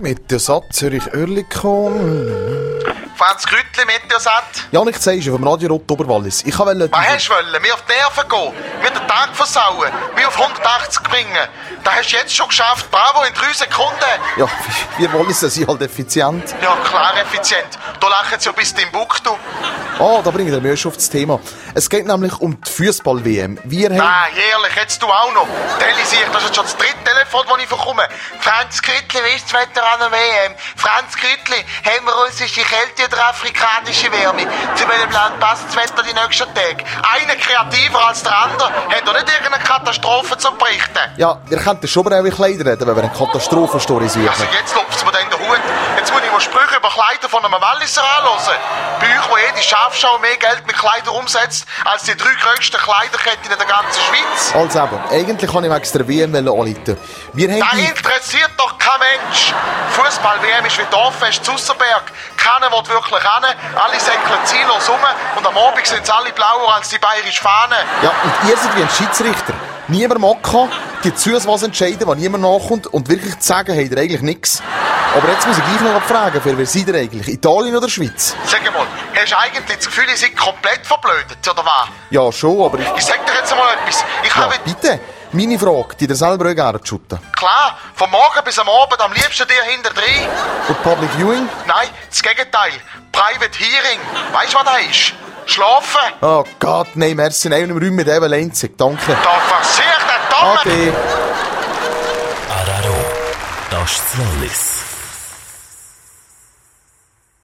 Meteosat Zürich-Oerlikon. Franz Grüttli, Meteosat. Ja, ich zeige vom Radio Rot Oberwallis. Ich wollte... Was hast du wollen? Mir auf die Nerven gehen? Mir den Tag versauen? Mir auf 180 bringen? Das hast du jetzt schon geschafft. Bravo, in 3 Sekunden. Ja, wir Walliser sind halt effizient. Ja, klar effizient. Da lachen sie ja bis Timbuktu. Ah, da bringt er mir schon auf das Thema. Es geht nämlich um die Fußball-WM. Wir haben... Nein, ehrlich, jetzt du auch noch. Telisier, das ist schon das 3. Telefon, das ich bekomme. Franz Grüttli, wie ist das Wetter an der WM? Franz Grüttli, haben wir russische Kälte oder afrikanische Wärme? Zu welchem Land passt das Wetter die nächsten Tage? Einer kreativer als der andere. Hat doch nicht irgendeine Katastrophe zu berichten. Ja, wir könnten schon über eure Kleider reden, wenn wir eine Katastrophenstory suchen. Also jetzt lupft mir dann der Hut. Jetzt muss ich mal Sprüche über Kleider von einem Walliser anhören. Bei euch, wo jede Schafschau mehr Geld mit Kleidern umsetzt, als die 3 grössten Kleiderketten in der ganzen Schweiz. Also eben, eigentlich kann ich wegen der WM anrufen. Wir haben Das interessiert doch kein Mensch. Fußball-WM ist wie Dorffest Susserberg. Keiner will wirklich hin. Alle säckeln ziellos rum. Und am Abend sind alle blauer als die bayerische Fahne. Ja, und ihr seid wie ein Schiedsrichter. Niemand mag die zu was entscheiden, was niemand nachkommt. Und wirklich zu sagen, habt ihr eigentlich nichts. Aber jetzt muss ich gleich noch fragen, für wer seid ihr eigentlich? Italien oder Schweiz? Sag mal, hast du eigentlich das Gefühl, ihr seid komplett verblödet, oder was? Ja, schon, aber Ich sag dir jetzt mal etwas. Ich Ja, habe... bitte. Meine Frage, die dir selber auch gerne shooten. Klar, vom Morgen bis am Abend am liebsten dir hinterdrein. Und Public Viewing? Nein, das Gegenteil. Private Hearing. Weißt du, was das ist? Schlafen. Oh Gott, nein, merci. Nein, im Raum mit Eva Lenzig. Danke. Da versicht der Dumme. Ade. Araro, das ist Wallis.